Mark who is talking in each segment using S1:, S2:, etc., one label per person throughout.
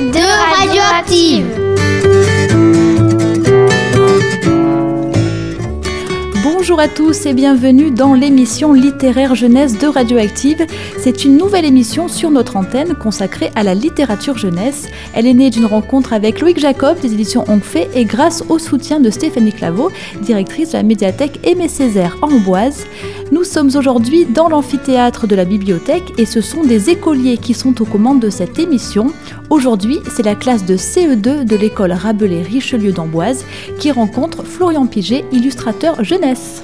S1: de Radioactive.
S2: Bonjour à tous et bienvenue dans l'émission littéraire jeunesse de Radioactive. C'est une nouvelle émission sur notre antenne consacrée à la littérature jeunesse. Elle est née d'une rencontre avec Loïc Jacob des éditions Onfé et grâce au soutien de Stéphanie Claveau, directrice de la médiathèque Aimé Césaire à Amboise. Nous sommes aujourd'hui dans l'amphithéâtre de la bibliothèque et ce sont des écoliers qui sont aux commandes de cette émission. Aujourd'hui, c'est la classe de CE2 de l'école Rabelais-Richelieu d'Amboise qui rencontre Florian Piget, illustrateur jeunesse.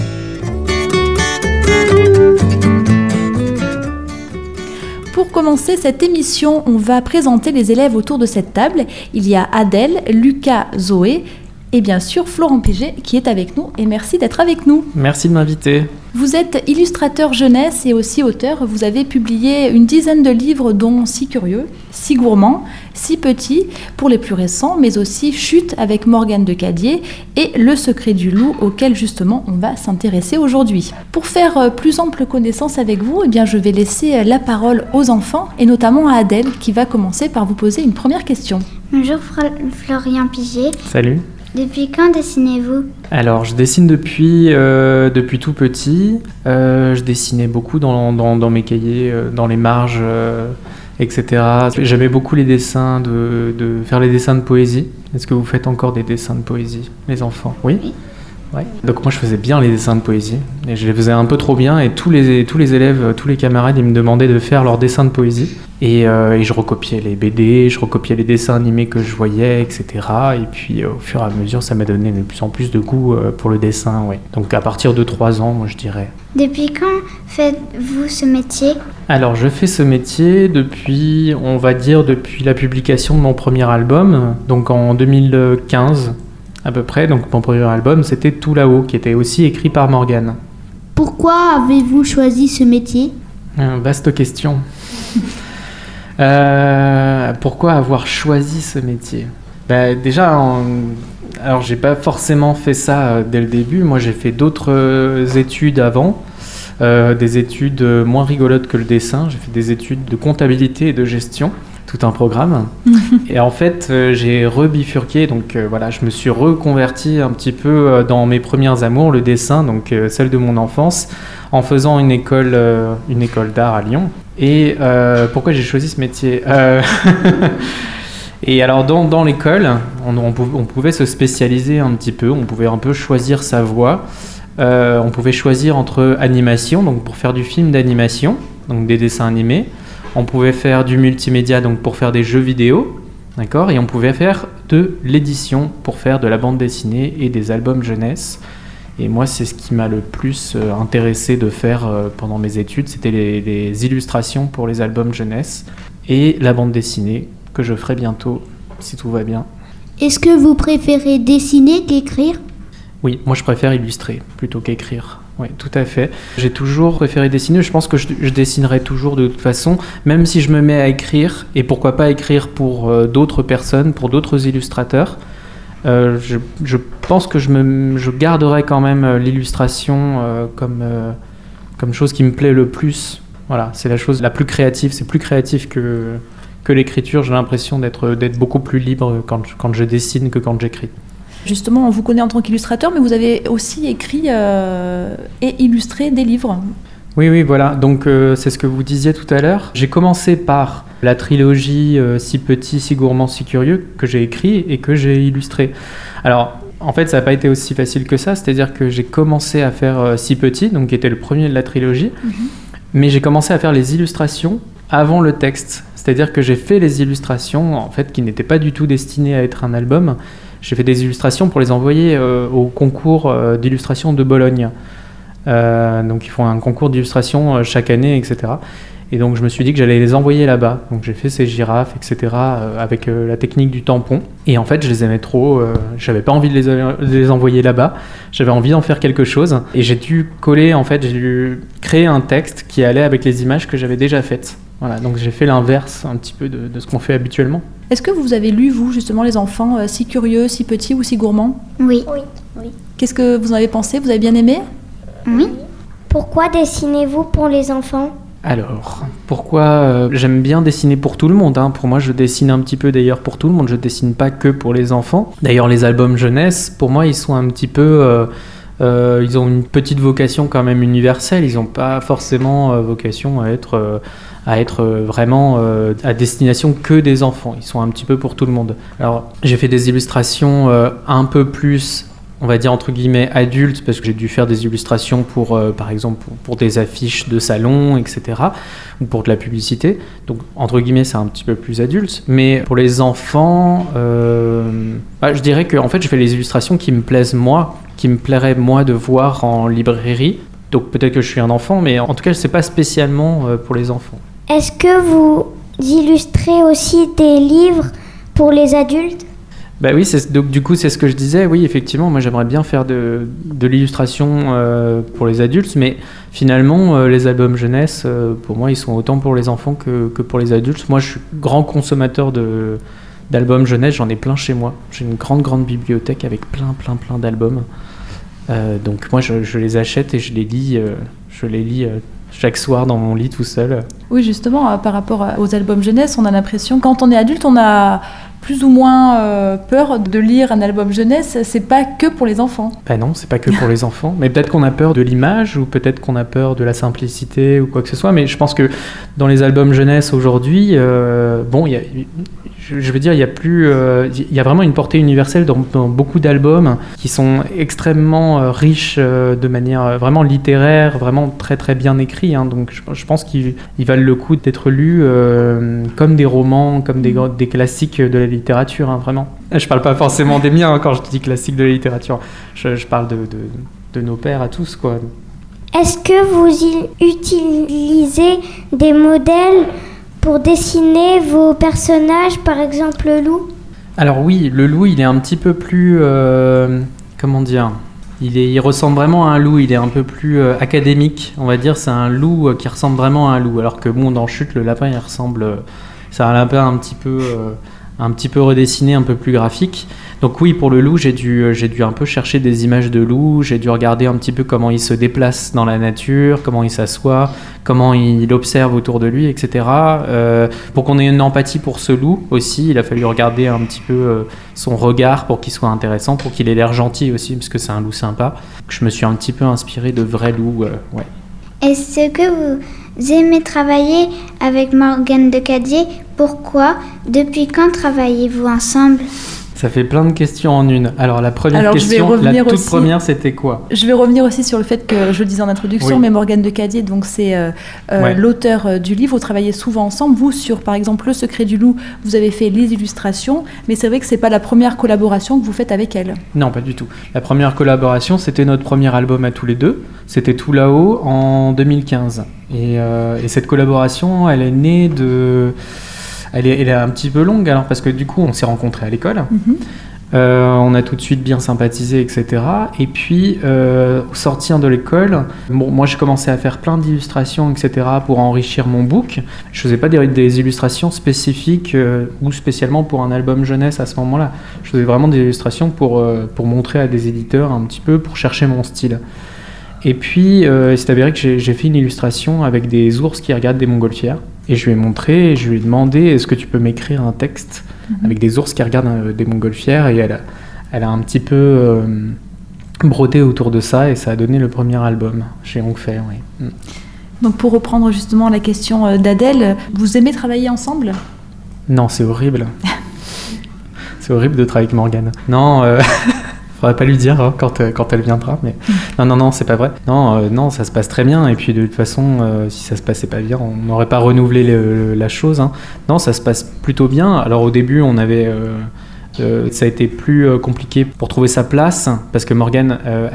S2: Pour commencer cette émission, on va présenter les élèves autour de cette table. Il y a Adèle, Lucas, Zoé et bien sûr Florent Piget qui est avec nous et merci d'être avec nous.
S3: Merci de m'inviter.
S2: Vous êtes illustrateur jeunesse et aussi auteur. Vous avez publié une dizaine de livres dont Si curieux, Si gourmand, Si petit pour les plus récents, mais aussi Chute avec Morgane de Cadier et Le secret du loup auquel justement on va s'intéresser aujourd'hui. Pour faire plus ample connaissance avec vous, eh bien, je vais laisser la parole aux enfants et notamment à Adèle qui va commencer par vous poser une première question.
S4: Bonjour Florian Piget.
S3: Salut.
S4: Depuis quand dessinez-vous ?
S3: Alors, je dessine depuis tout petit. Je dessinais beaucoup dans mes cahiers, dans les marges, etc. J'aimais beaucoup les dessins, de faire les dessins de poésie. Est-ce que vous faites encore des dessins de poésie, les enfants ? Oui. Ouais. Donc moi je faisais bien les dessins de poésie et je les faisais un peu trop bien et tous les élèves, tous les camarades ils me demandaient de faire leurs dessins de poésie et je recopiais les BD, je recopiais les dessins animés que je voyais, etc. Et puis au fur et à mesure ça m'a donné de plus en plus de goût pour le dessin, ouais. Donc à partir de 3 ans moi je dirais.
S4: Depuis quand faites-vous ce métier ?
S3: Alors je fais ce métier depuis la publication de mon premier album, donc en 2015. À peu près, donc mon premier album c'était Tout là-haut, qui était aussi écrit par Morgane.
S1: Pourquoi avez-vous choisi ce métier ?
S3: Vaste question. Pourquoi avoir choisi ce métier ? Déjà, alors j'ai pas forcément fait ça dès le début, moi j'ai fait d'autres études avant, des études moins rigolotes que le dessin, j'ai fait des études de comptabilité et de gestion. Tout un programme. Et en fait, j'ai rebifurqué, donc voilà, je me suis reconverti un petit peu dans mes premières amours, le dessin, donc celle de mon enfance, en faisant une école d'art à Lyon. Et pourquoi j'ai choisi ce métier Et alors, dans l'école, on pouvait se spécialiser un petit peu, on pouvait un peu choisir sa voie. On pouvait choisir entre animation, donc pour faire du film d'animation, donc des dessins animés. On pouvait faire du multimédia, donc pour faire des jeux vidéo, d'accord ? Et on pouvait faire de l'édition pour faire de la bande dessinée et des albums jeunesse. Et moi, c'est ce qui m'a le plus intéressé de faire pendant mes études, c'était les illustrations pour les albums jeunesse et la bande dessinée, que je ferai bientôt, si tout va bien.
S1: Est-ce que vous préférez dessiner qu'écrire ?
S3: Oui, moi je préfère illustrer plutôt qu'écrire. Oui, tout à fait. J'ai toujours préféré dessiner. Je pense que je dessinerai toujours de toute façon, même si je me mets à écrire, et pourquoi pas écrire pour d'autres personnes, pour d'autres illustrateurs. Je pense que je garderai quand même l'illustration comme chose qui me plaît le plus. Voilà, c'est la chose la plus créative. C'est plus créatif que l'écriture. J'ai l'impression d'être beaucoup plus libre quand je dessine que quand j'écris.
S2: Justement, on vous connaît en tant qu'illustrateur, mais vous avez aussi écrit et illustré des livres.
S3: Oui, voilà. Donc, c'est ce que vous disiez tout à l'heure. J'ai commencé par la trilogie Si petit, si gourmand, si curieux, que j'ai écrit et que j'ai illustré. Alors, en fait, ça n'a pas été aussi facile que ça. C'est-à-dire que j'ai commencé à faire Si petit, donc qui était le premier de la trilogie. Mais j'ai commencé à faire les illustrations avant le texte. C'est-à-dire que j'ai fait les illustrations, en fait, qui n'étaient pas du tout destinées à être un album. J'ai fait des illustrations pour les envoyer au concours d'illustration de Bologne. Donc ils font un concours d'illustration chaque année, etc. Et donc je me suis dit que j'allais les envoyer là-bas. Donc j'ai fait ces girafes, etc. Avec la technique du tampon. Et en fait je les aimais trop. J'avais pas envie de les envoyer là-bas. J'avais envie d'en faire quelque chose. Et j'ai dû créer un texte qui allait avec les images que j'avais déjà faites. Voilà, donc j'ai fait l'inverse un petit peu de ce qu'on fait habituellement.
S2: Est-ce que vous avez lu, vous, justement, les enfants, Si curieux, Si petit ou Si gourmand ?
S4: Oui.
S2: Qu'est-ce que vous en avez pensé ? Vous avez bien aimé ?
S4: Oui.
S5: Pourquoi dessinez-vous pour les enfants ?
S3: Alors, pourquoi j'aime bien dessiner pour tout le monde, hein. Pour moi, je dessine un petit peu d'ailleurs pour tout le monde. Je dessine pas que pour les enfants. D'ailleurs, les albums jeunesse, pour moi, ils sont un petit peu... ils ont une petite vocation quand même universelle. Ils n'ont pas forcément vocation à être vraiment à destination que des enfants. Ils sont un petit peu pour tout le monde. Alors, j'ai fait des illustrations un peu plus... on va dire entre guillemets adultes, parce que j'ai dû faire des illustrations pour, par exemple, pour des affiches de salon, etc., ou pour de la publicité. Donc, entre guillemets, c'est un petit peu plus adulte. Mais pour les enfants, je dirais que en fait, je fais les illustrations qui me plaisent moi, qui me plairaient moi de voir en librairie. Donc, peut-être que je suis un enfant, mais en tout cas, c'est pas spécialement pour les enfants.
S5: Est-ce que vous illustrez aussi des livres pour les adultes ?
S3: Bah oui, donc du coup c'est ce que je disais, oui effectivement, moi j'aimerais bien faire de l'illustration pour les adultes, mais finalement les albums jeunesse, pour moi ils sont autant pour les enfants que pour les adultes. Moi je suis grand consommateur d'albums jeunesse, j'en ai plein chez moi, j'ai une grande bibliothèque avec plein d'albums, donc moi je les achète et je les lis chaque soir dans mon lit tout seul.
S2: Oui, justement, par rapport aux albums jeunesse, on a l'impression, quand on est adulte, on a plus ou moins peur de lire un album jeunesse. C'est pas que pour les enfants.
S3: Ben non, c'est pas que pour les enfants. Mais peut-être qu'on a peur de l'image, ou peut-être qu'on a peur de la simplicité, ou quoi que ce soit. Mais je pense que dans les albums jeunesse aujourd'hui, je veux dire, il y a vraiment une portée universelle dans beaucoup d'albums qui sont extrêmement riches de manière vraiment littéraire, vraiment très bien écrits. Hein. Donc je pense qu'ils valent le coup d'être lus comme des romans, comme des classiques de la littérature, hein, vraiment. Je parle pas forcément des miens quand je dis classiques de la littérature. Je parle de nos pères à tous, quoi.
S5: Est-ce que vous utilisez des modèles pour dessiner vos personnages, par exemple le loup ?
S3: Alors oui, le loup, il est un petit peu plus... comment dire ? Il ressemble vraiment à un loup, il est un peu plus académique, on va dire. C'est un loup qui ressemble vraiment à un loup. Alors que bon, dans Chute, le lapin, il ressemble... c'est un lapin un petit peu redessiné, un peu plus graphique. Donc oui, pour le loup, j'ai dû un peu chercher des images de loup, j'ai dû regarder un petit peu comment il se déplace dans la nature, comment il s'assoit, comment il observe autour de lui, etc. Pour qu'on ait une empathie pour ce loup aussi, il a fallu regarder un petit peu son regard pour qu'il soit intéressant, pour qu'il ait l'air gentil aussi, parce que c'est un loup sympa. Je me suis un petit peu inspiré de vrais loups, ouais.
S4: Est-ce que vous aimez travailler avec Morgane Decadier ? Pourquoi ? Depuis quand travaillez-vous ensemble ?
S3: Ça fait plein de questions en une. Alors la première question, la toute première, c'était quoi ?
S2: Je vais revenir aussi sur le fait que je le disais en introduction,
S3: oui.
S2: Mais Morgane Decadier, donc c'est l'auteur du livre. Vous travaillez souvent ensemble. Vous, sur par exemple Le Secret du Loup, vous avez fait les illustrations, mais c'est vrai que c'est pas la première collaboration que vous faites avec elle.
S3: Non, pas du tout. La première collaboration, c'était notre premier album à tous les deux. C'était Tout là-haut en 2015. Et cette collaboration, elle est née de... Elle est un petit peu longue, alors, parce que du coup, on s'est rencontrés à l'école. On a tout de suite bien sympathisé, etc. Et puis, au sortir de l'école, moi, j'ai commencé à faire plein d'illustrations, etc. pour enrichir mon book. Je faisais pas des illustrations spécifiques ou spécialement pour un album jeunesse à ce moment-là. Je faisais vraiment des illustrations pour montrer à des éditeurs un petit peu, pour chercher mon style. Et puis, il s'est avéré que j'ai fait une illustration avec des ours qui regardent des montgolfières. Et je lui ai montré, et je lui ai demandé, est-ce que tu peux m'écrire un texte avec des ours qui regardent des montgolfières ? Et elle a un petit peu brodé autour de ça, et ça a donné le premier album chez Onckfer, oui.
S2: Donc pour reprendre justement la question d'Adèle, vous aimez travailler ensemble ?
S3: Non, c'est horrible. C'est horrible de travailler avec Morgane. Non, faudrait pas lui dire hein, quand elle viendra, mais non, c'est pas vrai. Non, ça se passe très bien, et puis de toute façon, si ça se passait pas bien, on n'aurait pas renouvelé la chose. Hein. Non, ça se passe plutôt bien. Alors au début, on avait... ça a été plus compliqué pour trouver sa place, parce que Morgane,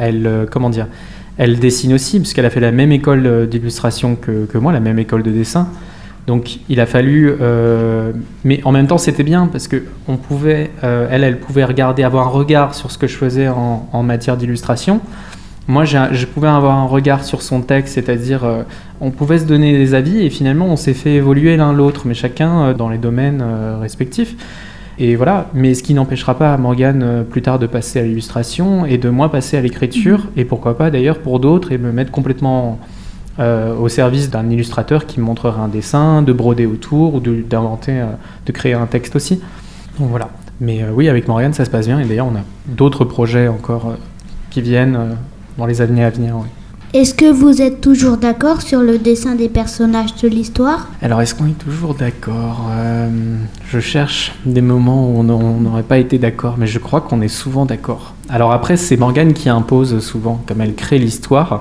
S3: elle dessine aussi, puisqu'elle a fait la même école d'illustration que moi, la même école de dessin. Donc il a fallu, mais en même temps c'était bien parce que on pouvait, elle pouvait regarder, avoir un regard sur ce que je faisais en matière d'illustration. Moi je pouvais avoir un regard sur son texte, c'est-à-dire on pouvait se donner des avis et finalement on s'est fait évoluer l'un l'autre, mais chacun dans les domaines respectifs. Et voilà, mais ce qui n'empêchera pas Morgane plus tard de passer à l'illustration et de moi passer à l'écriture, et pourquoi pas d'ailleurs pour d'autres, et me mettre complètement au service d'un illustrateur qui me montrerait un dessin, de broder autour ou d'inventer, de créer un texte aussi. Donc voilà. Mais oui, avec Morgane, ça se passe bien. Et d'ailleurs, on a d'autres projets encore qui viennent dans les années à venir. Oui.
S1: Est-ce que vous êtes toujours d'accord sur le dessin des personnages de l'histoire ?
S3: Alors, est-ce qu'on est toujours d'accord ? Je cherche des moments où on n'aurait pas été d'accord, mais je crois qu'on est souvent d'accord. Alors après, c'est Morgane qui impose souvent, comme elle crée l'histoire,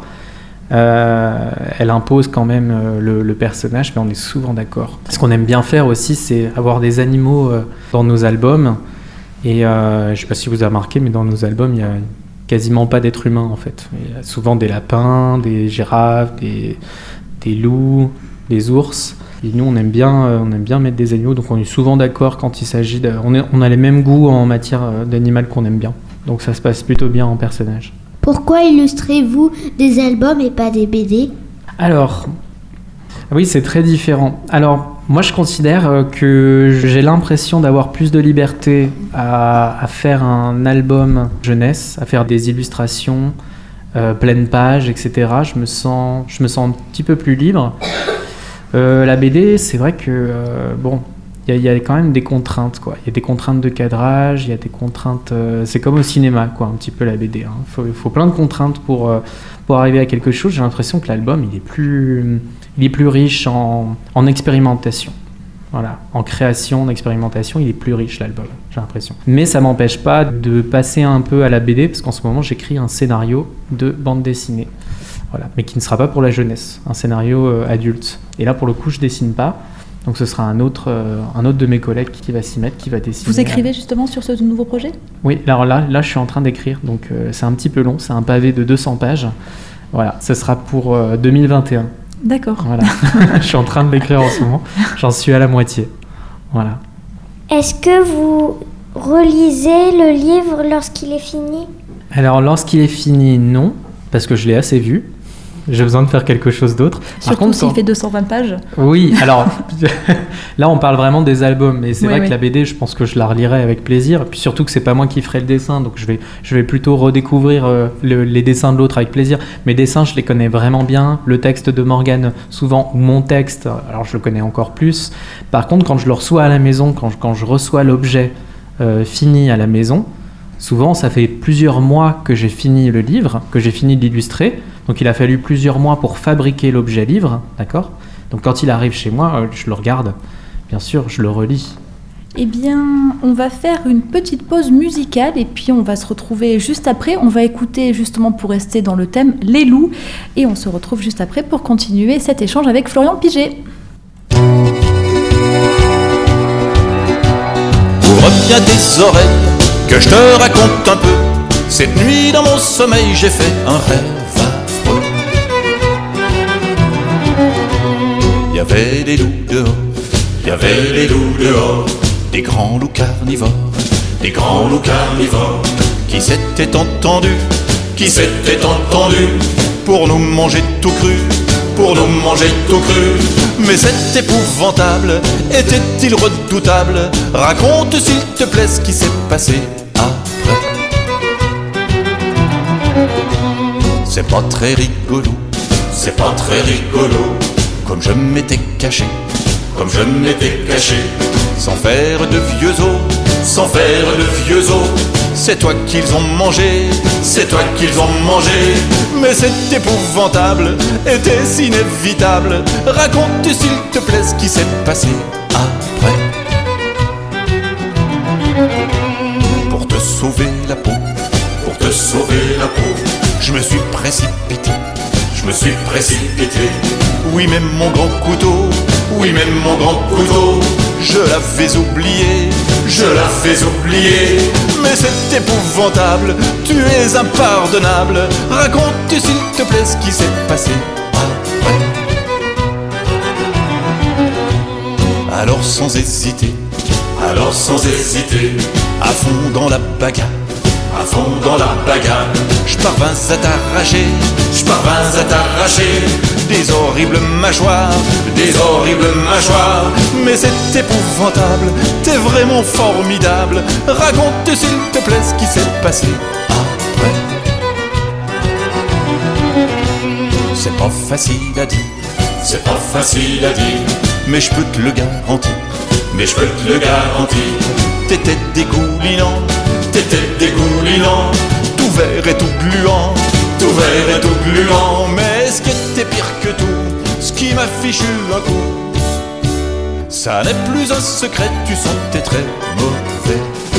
S3: elle impose quand même le personnage, mais on est souvent d'accord. Ce qu'on aime bien faire aussi, c'est avoir des animaux dans nos albums. Et je ne sais pas si vous avez remarqué, mais dans nos albums, il y a quasiment pas d'êtres humains en fait. Il y a souvent des lapins, des girafes, des loups, des ours. Et nous, on aime bien mettre des animaux, donc on est souvent d'accord quand il s'agit de... On a les mêmes goûts en matière d'animal qu'on aime bien. Donc ça se passe plutôt bien en personnage.
S1: Pourquoi illustrez-vous des albums et pas des BD ?
S3: Alors, oui, c'est très différent. Alors, moi, je considère que j'ai l'impression d'avoir plus de liberté à faire un album jeunesse, à faire des illustrations, pleine page, etc. Je me sens un petit peu plus libre. La BD, c'est vrai que, il y a quand même des contraintes, quoi. Il y a des contraintes de cadrage, il y a des contraintes... c'est comme au cinéma, quoi, un petit peu la BD. Il faut plein de contraintes pour arriver à quelque chose. J'ai l'impression que l'album, il est plus riche en expérimentation. Voilà, en création, en expérimentation, il est plus riche, l'album, j'ai l'impression. Mais ça m'empêche pas de passer un peu à la BD, parce qu'en ce moment, j'écris un scénario de bande dessinée. Voilà, mais qui ne sera pas pour la jeunesse, un scénario adulte. Et là, pour le coup, je dessine pas. Donc ce sera un autre de mes collègues qui va s'y mettre, qui va dessiner.
S2: Vous écrivez justement sur ce nouveau projet ?
S3: Oui, alors là je suis en train d'écrire, donc c'est un petit peu long, c'est un pavé de 200 pages. Voilà, ce sera pour 2021.
S2: D'accord.
S3: Voilà, je suis en train de l'écrire en ce moment, j'en suis à la moitié. Voilà.
S5: Est-ce que vous relisez le livre lorsqu'il est fini ?
S3: Alors lorsqu'il est fini, non, parce que je l'ai assez vu. J'ai besoin de faire quelque chose d'autre.
S2: Surtout s'il fait 220 pages.
S3: Oui, alors là on parle vraiment des albums, mais c'est vrai que la BD, je pense que je la relirai avec plaisir. Et puis surtout que c'est pas moi qui ferai le dessin, donc je vais plutôt redécouvrir les dessins de l'autre avec plaisir. Mes dessins, je les connais vraiment bien. Le texte de Morgane, souvent, ou mon texte, alors je le connais encore plus. Par contre, quand je le reçois à la maison, quand je reçois l'objet fini à la maison, souvent ça fait plusieurs mois que j'ai fini le livre, que j'ai fini de l'illustrer. Donc il a fallu plusieurs mois pour fabriquer l'objet livre, d'accord ? Donc quand il arrive chez moi, je le regarde, bien sûr, je le relis.
S2: Eh bien, on va faire une petite pause musicale et puis on va se retrouver juste après. On va écouter justement, pour rester dans le thème, Les Loups. Et on se retrouve juste après pour continuer cet échange avec Florian Piget.
S6: Ouvre bien tes oreilles, que je te raconte un peu. Cette nuit dans mon sommeil, j'ai fait un rêve. Il y avait des loups dehors, il y avait des loups dehors, des grands loups carnivores, qui s'étaient entendus pour nous manger tout cru, Mais c'est épouvantable, était-il redoutable? Raconte s'il te plaît ce qui s'est passé après. C'est pas très rigolo, comme je m'étais caché, sans faire de vieux os, c'est toi qu'ils ont mangé, mais c'est épouvantable, était-ce inévitable? Raconte s'il te plaît ce qui s'est passé après. Pour te sauver la peau, je me suis précipité. Oui, même mon grand couteau, je l'avais oublié, mais c'est épouvantable, tu es impardonnable. Raconte s'il te plaît ce qui s'est passé après. Alors sans hésiter, à fond dans la bagarre, je parvins à t'arracher des horribles mâchoires, mais c'est épouvantable, t'es vraiment formidable. Raconte s'il te plaît ce qui s'est passé après. c'est pas facile à dire, c'est pas facile à dire, mais je peux te le garantir, mais je peux te le garantir. T'étais dégoulinant, tout vert et tout gluant, tout vert et tout gluant. Mais ce qui était pire que tout, ce qui m'a fichu un coup, ça n'est plus un secret, tu sentais très mauvais.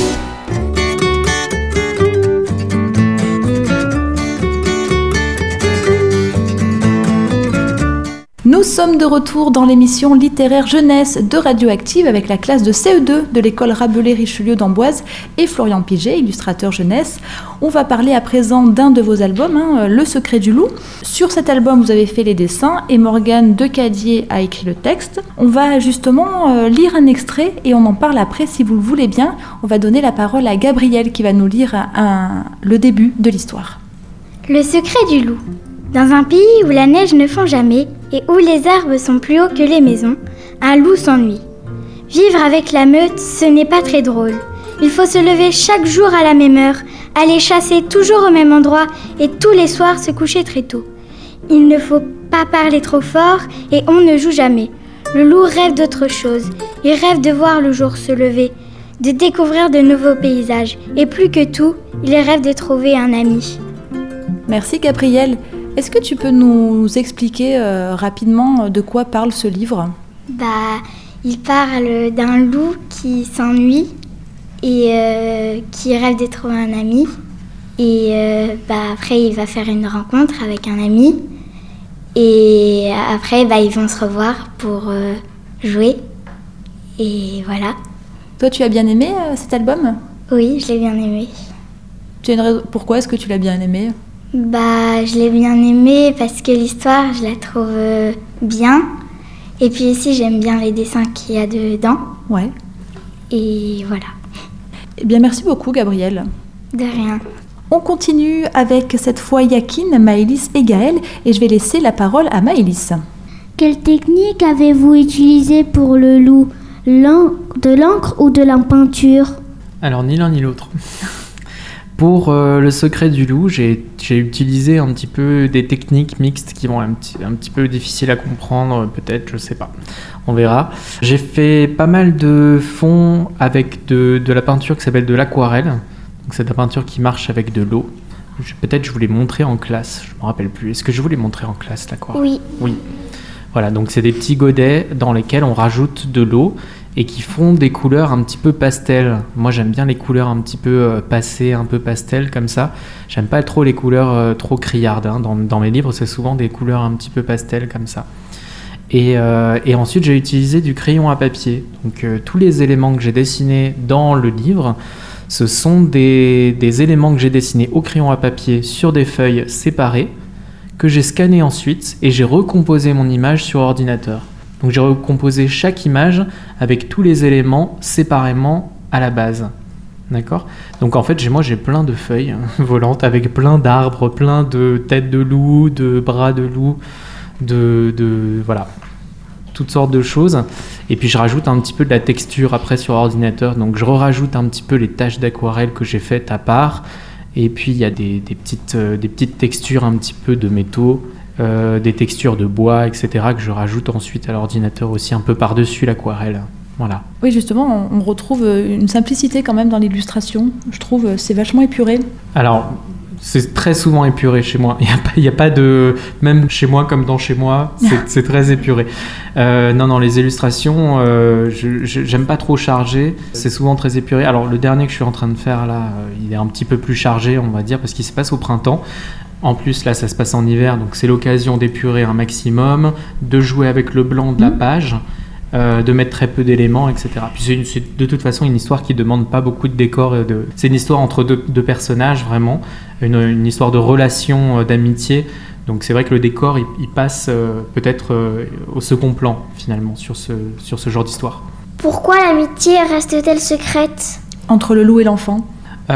S2: Nous sommes de retour dans l'émission littéraire jeunesse de Radioactive avec la classe de CE2 de l'école Rabelais-Richelieu d'Amboise et Florian Piget, illustrateur jeunesse. On va parler à présent d'un de vos albums, Le Secret du Loup. Sur cet album, vous avez fait les dessins et Morgane Decadier a écrit le texte. On va justement lire un extrait et on en parle après si vous le voulez bien. On va donner la parole à Gabrielle qui va nous lire le début de l'histoire.
S7: Le secret du loup. Dans un pays où la neige ne fond jamais et où les arbres sont plus hauts que les maisons, un loup s'ennuie. Vivre avec la meute, ce n'est pas très drôle. Il faut se lever chaque jour à la même heure, aller chasser toujours au même endroit et tous les soirs se coucher très tôt. Il ne faut pas parler trop fort et on ne joue jamais. Le loup rêve d'autre chose. Il rêve de voir le jour se lever, de découvrir de nouveaux paysages et plus que tout, il rêve de trouver un ami.
S2: Merci Gabrielle. Est-ce que tu peux nous expliquer rapidement de quoi parle ce livre ?
S7: Il parle d'un loup qui s'ennuie et qui rêve de trouver un ami. Et après, il va faire une rencontre avec un ami. Et après, ils vont se revoir pour jouer. Et voilà.
S2: Toi, tu as bien aimé cet album ?
S7: Oui, je l'ai bien aimé.
S2: Pourquoi est-ce que tu l'as bien aimé ?
S7: Je l'ai bien aimé parce que l'histoire, je la trouve bien. Et puis aussi, j'aime bien les dessins qu'il y a dedans.
S2: Ouais.
S7: Et voilà.
S2: Eh bien, merci beaucoup, Gabrielle.
S7: De rien.
S2: On continue avec cette fois Yakin, Maëlys et Gaël. Et je vais laisser la parole à Maëlys.
S5: Quelle technique avez-vous utilisée pour le loup ? De l'encre ou de la peinture ?
S3: Alors, ni l'un ni l'autre. Pour Le Secret du Loup, j'ai utilisé un petit peu des techniques mixtes qui vont un petit peu difficiles à comprendre, peut-être, je sais pas. On verra. J'ai fait pas mal de fonds avec de la peinture qui s'appelle de l'aquarelle. Donc c'est de la peinture qui marche avec de l'eau. Peut-être je vous l'ai montré en classe, je me rappelle plus. Est-ce que je vous l'ai montré en classe, l'aquarelle ? Oui. Voilà, donc c'est des petits godets dans lesquels on rajoute de l'eau et qui font des couleurs un petit peu pastel. Moi, j'aime bien les couleurs un petit peu passées, un peu pastel, comme ça. J'aime pas trop les couleurs trop criardes. Dans mes livres, c'est souvent des couleurs un petit peu pastel, comme ça. Et ensuite, j'ai utilisé du crayon à papier. Donc, tous les éléments que j'ai dessinés dans le livre, ce sont des éléments que j'ai dessinés au crayon à papier sur des feuilles séparées, que j'ai scannées ensuite, et j'ai recomposé mon image sur ordinateur. Donc j'ai recomposé chaque image avec tous les éléments séparément à la base. D'accord ? Donc en fait, j'ai plein de feuilles volantes avec plein d'arbres, plein de têtes de loup, de bras de loup, voilà, toutes sortes de choses. Et puis je rajoute un petit peu de la texture après sur ordinateur. Donc je rajoute un petit peu les taches d'aquarelle que j'ai faites à part. Et puis il y a des petites textures un petit peu de métaux. Des textures de bois, etc., que je rajoute ensuite à l'ordinateur aussi un peu par-dessus l'aquarelle. Voilà.
S2: Oui, justement, on retrouve une simplicité quand même dans l'illustration. Je trouve c'est vachement épuré. Alors, c'est très souvent épuré chez moi. Il y a pas de... Même chez moi comme dans chez moi, c'est très épuré. Non, les illustrations, j'aime pas trop charger. C'est souvent très épuré. Alors, le dernier que je suis en train de faire, là, il est un petit peu plus chargé, on va dire, parce qu'il se passe au printemps. En plus, là, ça se passe en hiver, donc c'est l'occasion d'épurer un maximum, de jouer avec le blanc de la page, de mettre très peu d'éléments, etc. Puis c'est de toute façon une histoire qui ne demande pas beaucoup de décor. C'est une histoire entre deux personnages, vraiment, une histoire de relation, d'amitié. Donc c'est vrai que le décor, il passe peut-être au second plan, finalement, sur ce genre d'histoire.
S5: Pourquoi l'amitié reste-t-elle secrète ?
S2: Entre le loup et l'enfant.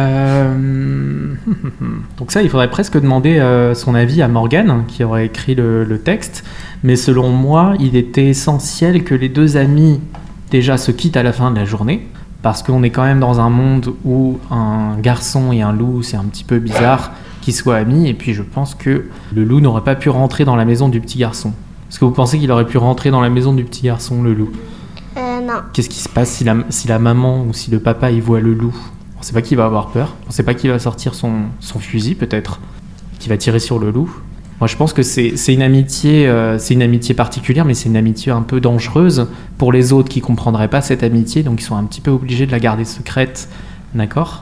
S3: Donc ça, il faudrait presque demander son avis à Morgane, qui aurait écrit le texte. Mais selon moi, il était essentiel que les deux amis déjà se quittent à la fin de la journée parce qu'on est quand même dans un monde où un garçon et un loup, c'est un petit peu bizarre qu'ils soient amis, et puis je pense que le loup n'aurait pas pu rentrer dans la maison du petit garçon. Est-ce que vous pensez qu'il aurait pu rentrer dans la maison du petit garçon, le loup ?
S4: Non.
S3: Qu'est-ce qui se passe si la maman ou si le papa il voit le loup ? On ne sait pas qu'il va avoir peur, on ne sait pas qu'il va sortir son fusil peut-être, qu'il va tirer sur le loup. Moi je pense que c'est une amitié particulière, mais c'est une amitié un peu dangereuse pour les autres qui ne comprendraient pas cette amitié, donc ils sont un petit peu obligés de la garder secrète, d'accord ?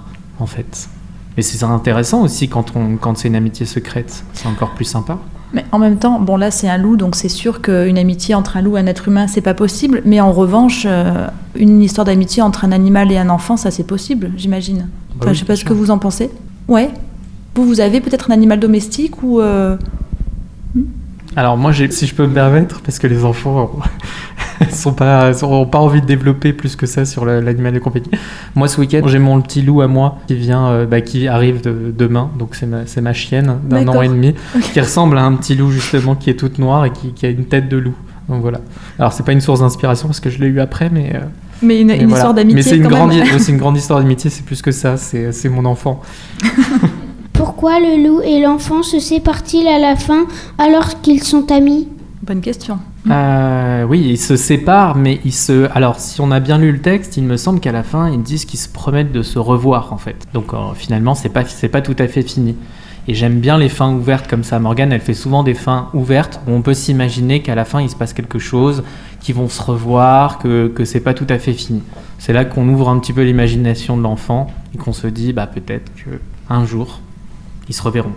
S3: En fait. Mais c'est intéressant aussi quand c'est une amitié secrète, c'est encore plus sympa.
S2: Mais en même temps, bon là c'est un loup, donc c'est sûr qu'une amitié entre un loup et un être humain, c'est pas possible. Mais en revanche, une histoire d'amitié entre un animal et un enfant, ça c'est possible, j'imagine. Enfin,
S3: oui,
S2: je sais pas ce que vous en pensez. Ouais. Vous avez peut-être un animal domestique ou...
S3: Alors moi, si je peux me permettre, parce que les enfants n'ont pas envie de développer plus que ça sur l'animal de compagnie. Moi, ce week-end, j'ai mon petit loup à moi qui arrive demain. Donc c'est ma chienne d'un an et demi, qui ressemble à un petit loup justement qui est toute noire et qui a une tête de loup. Donc voilà. Alors c'est pas une source d'inspiration parce que je l'ai eu après, mais
S2: une voilà. Histoire d'amitié.
S3: Mais c'est une grande histoire d'amitié. C'est plus que ça. C'est mon enfant.
S1: Pourquoi le loup et l'enfant se séparent-ils à la fin alors qu'ils sont amis ?
S2: Bonne question.
S3: Oui, ils se séparent, mais alors, si on a bien lu le texte, il me semble qu'à la fin, ils disent qu'ils se promettent de se revoir, en fait. Donc, finalement, c'est pas tout à fait fini. Et j'aime bien les fins ouvertes comme ça. Morgane, elle fait souvent des fins ouvertes où on peut s'imaginer qu'à la fin, il se passe quelque chose, qu'ils vont se revoir, que c'est pas tout à fait fini. C'est là qu'on ouvre un petit peu l'imagination de l'enfant et qu'on se dit, peut-être qu'un jour, ils se reverront.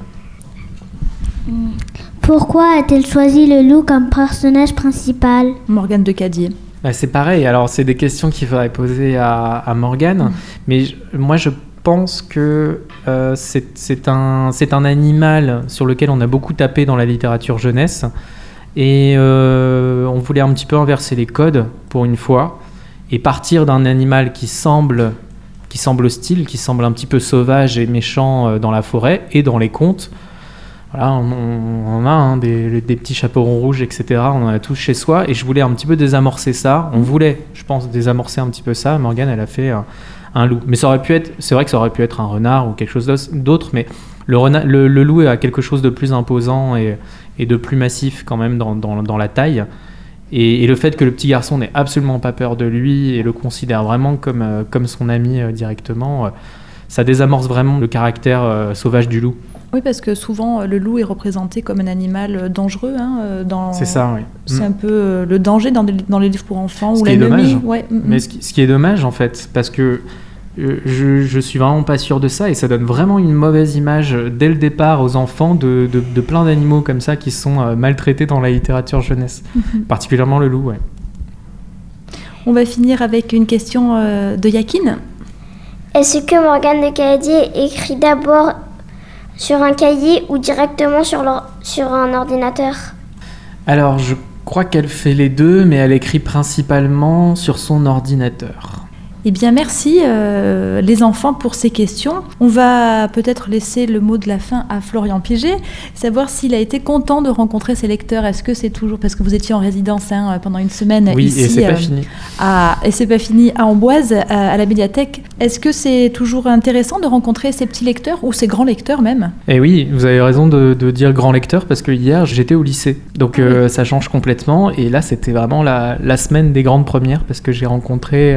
S1: Pourquoi a-t-elle choisi le loup comme personnage principal ?
S2: Morgane de Cadier.
S3: C'est pareil, alors c'est des questions qu'il faudrait poser à Morgane, mais moi je pense que c'est un animal sur lequel on a beaucoup tapé dans la littérature jeunesse, et on voulait un petit peu inverser les codes pour une fois, et partir d'un animal qui semble hostile, qui semble un petit peu sauvage et méchant dans la forêt et dans les contes. Voilà, on a des petits chaperons rouges, etc. On en a tous chez soi, et je voulais un petit peu désamorcer ça. On voulait, je pense, désamorcer un petit peu ça. Morgane, elle a fait un loup. Mais c'est vrai que ça aurait pu être un renard ou quelque chose d'autre, mais le loup a quelque chose de plus imposant et de plus massif quand même dans la taille. Et le fait que le petit garçon n'ait absolument pas peur de lui et le considère vraiment comme son ami directement, ça désamorce vraiment le caractère sauvage du loup.
S2: Oui, parce que souvent, le loup est représenté comme un animal dangereux.
S3: C'est ça, oui.
S2: C'est un peu le danger dans les livres pour enfants.
S3: Ce qui est dommage. Ouais. Mais ce qui est dommage, en fait, parce que je suis vraiment pas sûr de ça, et ça donne vraiment une mauvaise image dès le départ aux enfants de plein d'animaux comme ça qui sont maltraités dans la littérature jeunesse. Particulièrement le loup, ouais.
S5: On va finir avec une question de Yakin.
S4: Est-ce que Morgane de Cadier écrit d'abord sur un cahier ou directement sur un ordinateur ?
S3: Alors, je crois qu'elle fait les deux, mais elle écrit principalement sur son ordinateur.
S2: Eh bien, merci les enfants pour ces questions. On va peut-être laisser le mot de la fin à Florian Piget, savoir s'il a été content de rencontrer ses lecteurs. Est-ce que c'est toujours, parce que vous étiez en résidence pendant une semaine
S3: oui,
S2: ici,
S3: et c'est pas fini.
S2: Et c'est pas fini à Amboise, à la médiathèque. Est-ce que c'est toujours intéressant de rencontrer ces petits lecteurs ou ces grands lecteurs même ?
S3: Eh oui, vous avez raison de dire grands lecteurs, parce que hier j'étais au lycée, donc ça change complètement. Et là, c'était vraiment la semaine des grandes premières, parce que j'ai rencontré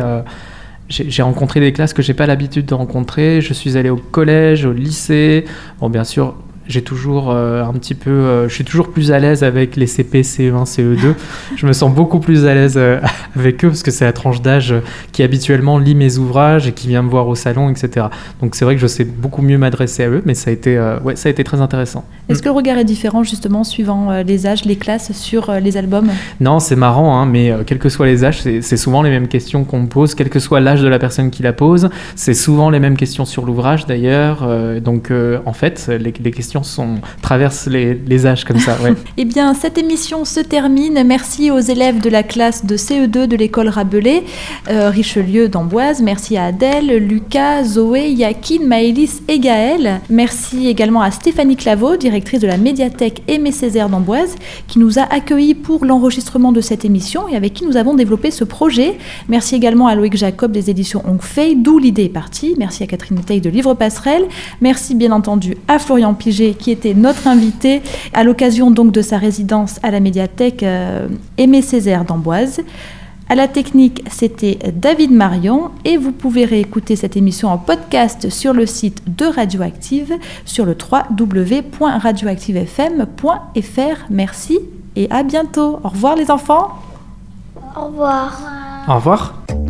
S3: des classes que j'ai pas l'habitude de rencontrer. Je suis allé au collège, au lycée. Bon, bien sûr, j'ai toujours je suis toujours plus à l'aise avec les CP, CE1, CE2. Je me sens beaucoup plus à l'aise avec eux parce que c'est la tranche d'âge qui habituellement lit mes ouvrages et qui vient me voir au salon, etc. Donc c'est vrai que je sais beaucoup mieux m'adresser à eux, mais ça a été très intéressant.
S2: Est-ce que le regard est différent justement suivant les âges, les classes sur les albums ?
S3: Non, c'est marrant, mais quels que soient les âges, c'est souvent les mêmes questions qu'on me pose, quel que soit l'âge de la personne qui la pose. C'est souvent les mêmes questions sur l'ouvrage d'ailleurs. Donc en fait, les questions l'émission traverse les âges comme ça. Ouais.
S2: Eh bien, cette émission se termine. Merci aux élèves de la classe de CE2 de l'école Rabelais, Richelieu d'Amboise. Merci à Adèle, Lucas, Zoé, Yakin, Maëlys et Gaël. Merci également à Stéphanie Claveau, directrice de la médiathèque Aimé Césaire d'Amboise, qui nous a accueillis pour l'enregistrement de cette émission et avec qui nous avons développé ce projet. Merci également à Loïc Jacob des éditions Hongfei, d'où l'idée est partie. Merci à Catherine Taille de Livre Passerelle. Merci bien entendu à Florian Piget qui était notre invité à l'occasion donc de sa résidence à la médiathèque Aimé Césaire d'Amboise. À la technique, c'était David Marion et vous pouvez réécouter cette émission en podcast sur le site de Radioactive sur le www.radioactivefm.fr. Merci et à bientôt. Au revoir les enfants.
S5: Au revoir.
S3: Au revoir.